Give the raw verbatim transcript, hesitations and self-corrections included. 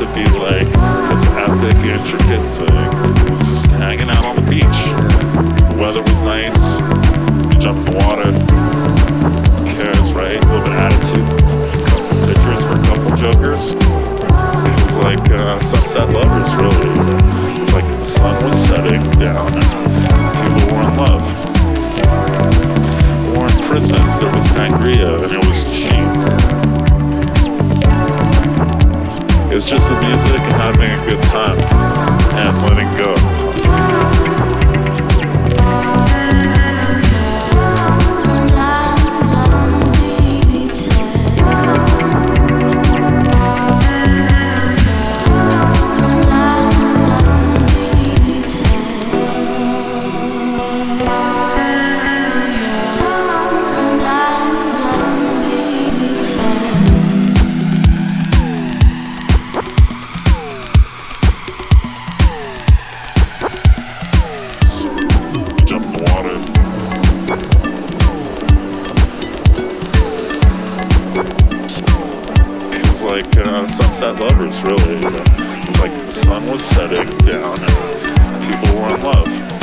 be like this epic, intricate thing. Just hanging out on the beach. The weather was nice. You jump in the water. Who cares, right? A little bit of attitude. Couple pictures for a couple jokers. It was like uh, sunset lovers, really. It was like the sun was setting down and people were in love. We were in prisons. There was sangria and it was cheap. It's just the music and having a good time and letting go. Like uh, sunset lovers, really. It was like the sun was setting down and people were in love.